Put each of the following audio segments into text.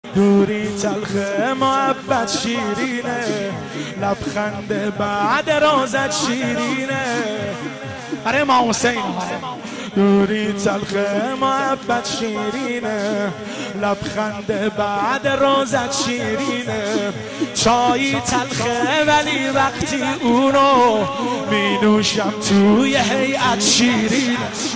دوری تلخه محبت شیرینه، لبخند بعد رازت شیرینه. برای امام حسین دوری تلخه محبت شیرینه، لبخند بعد رازت شیرینه. چایی تلخه ولی وقتی اونو می نوشم توی هیئت شیرینه.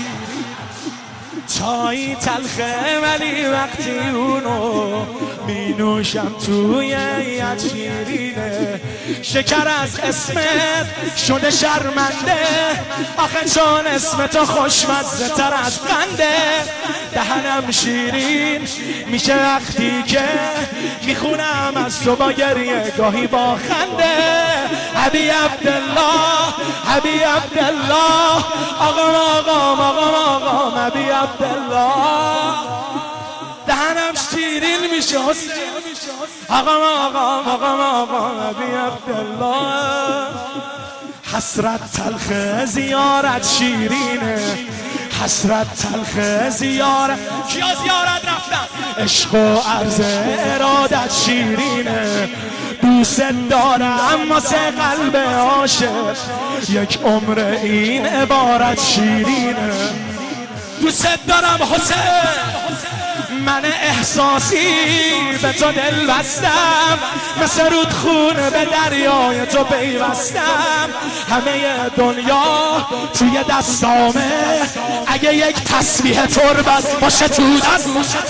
چایی تلخه ولی وقتی اونو می نوشم توی هیئت شیرینه. شکر از اسمت شده شرمنده، آخه چون اسم تو خوشمزه تر از قنده. دهنم شیرین میشه وقتی که میخونم از تو با گریه گاهی با خنده. حبی عبدالله حبی عبدالله، آقام آقام آقام آقام حبی عبدالله. دهنم شیرین میشه حسین، آقام آقام آقام آقام حبی عبدالله. حسرت تلخ زیارت شیرینه، حسرت تلخ زیارت. کیا زیارت رفتن؟ عشق و عرض ارادت شیرینه. دوست دارم واسه قلب عاشق، یک عمر این عبارت شیرینه. دوست دارم حسین، من احساسی به تو دل بستم، مثل رودخونه به دریای تو پیوستم. همه دنیا توی دستامه، اگه یک تسبیح تربت باشه تو دست.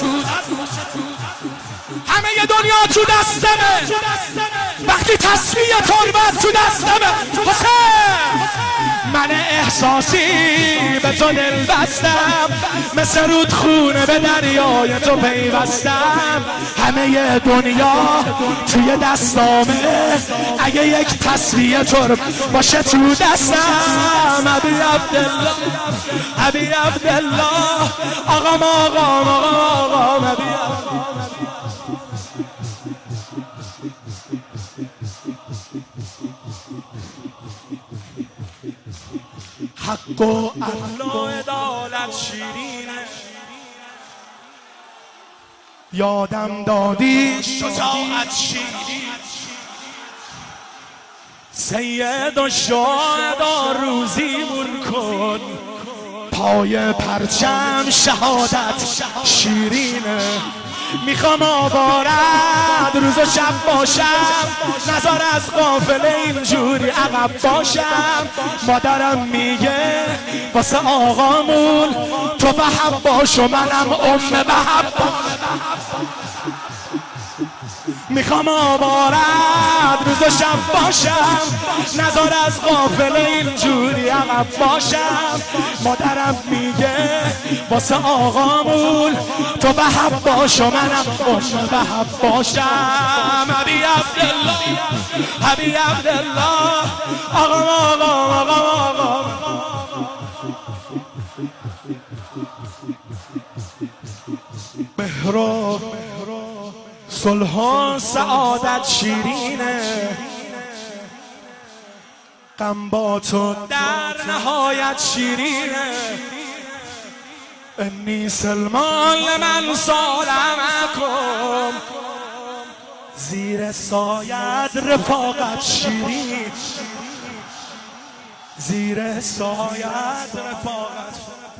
همه دنیا تو دستمه، وقتی تسبیح تربت تو دستمه. حسین من احساسی به تو دل بستم، مثل رودخونه به دریای تو پیوستم. همه دنیا توی دستامه، اگه یک تسبیح ترب باشه تو دستم. حبی عبدالله حبی عبدالله، آقام آقام آقام آقام حبی عبدالله. حق و عدل و عدالت شیرینه، یادم دادی شجاعت شیرین. سید و شهدا روزیمون کن، پای پرچم شهادت شیرینه. میخوام آوارد روز و شب باشم، نزار از قافله اینجوری عقب باشم. مادرم میگه واسه آقامون تو بحب باش و منم بحب. میخوام آوارد روز و شب باشم، نزار از قافله اینجوری عقب باشم. مادرم میگه واسه آقامون تو بحب باش و منم بحب باشم. حبی عبدالله حبی عبدالله، آقام آقام آقام آقام. مهرا صلح و سعادت شیرینه، غم با تو در نهایت شیرینه. انی سلمان لمن سالمکم، زیر سایت رفاقت شیرین. زیر سایت رفاقت.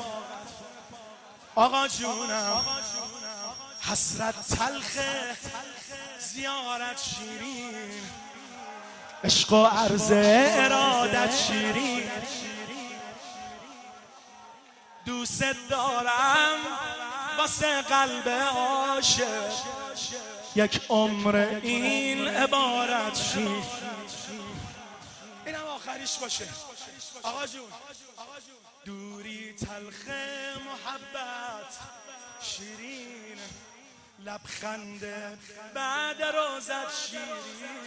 آقا جونم حسرت تلخه زیارت شیرین، عشق و عرض ارادت شیرین. دوست دارم واسه قلب عاشق، یک عمر این عبارت شیرین. اینم آخریش باشه. آقا جون دوری تلخه محبت شیرین، لبخند بعد روزت شیرین.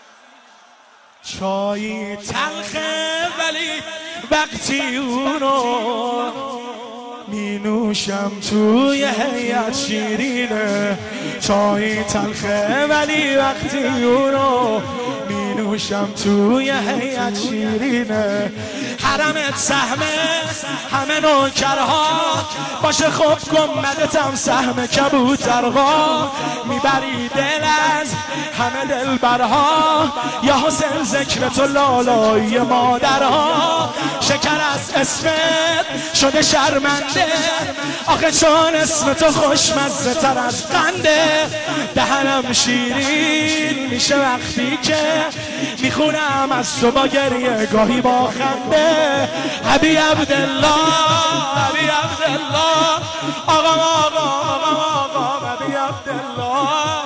چایی تلخه ولی وقتی اونو می نوشم توی هیئت شیرینه. چایی تلخه ولی وقتی اونو می نوشم توی هیئت شیرینه. حرمت سهمه همه نوکرها باشه خب گمدتم سهم کبوترها میبری دل از همه دلبرها یا حسین ذکر تو لالایی مادرها شکر از اسمت شده شرمنده آخه چون اسم تو خوشمزه تر از قنده دهنم شیرین میشه وقتی که میخونم از تو با گریه گاهی با خنده ابی عبدالله ابی عبدالله آقا ابی عبدالله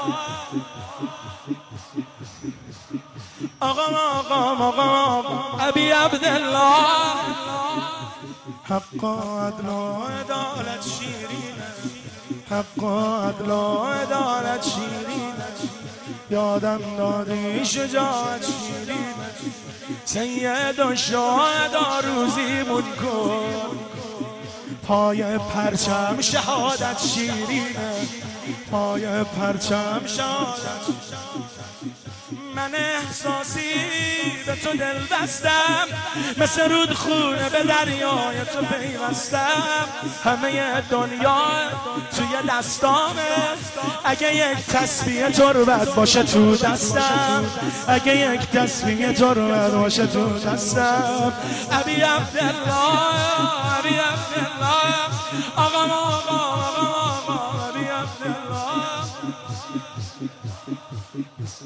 آقا ابی عبدالله حق عدل و عدالت شیرینه حق عدل و عدالت شیرینه یادم دادی شجاعت شیرینه سید و شهدا روزیمون کن پای پرچم شهادت شیرینه پای پرچم شهادت من احساسی به تو دل بستم مثل رودخونه به دریای تو پیوستم همه دنیا توی دستامه اگه یک تسبیح تربت باشه تو دستم اگه یک تسبیح تربت باشه تو دستم ابی عبدالله ابی عبدالله آقا ابی عبدالله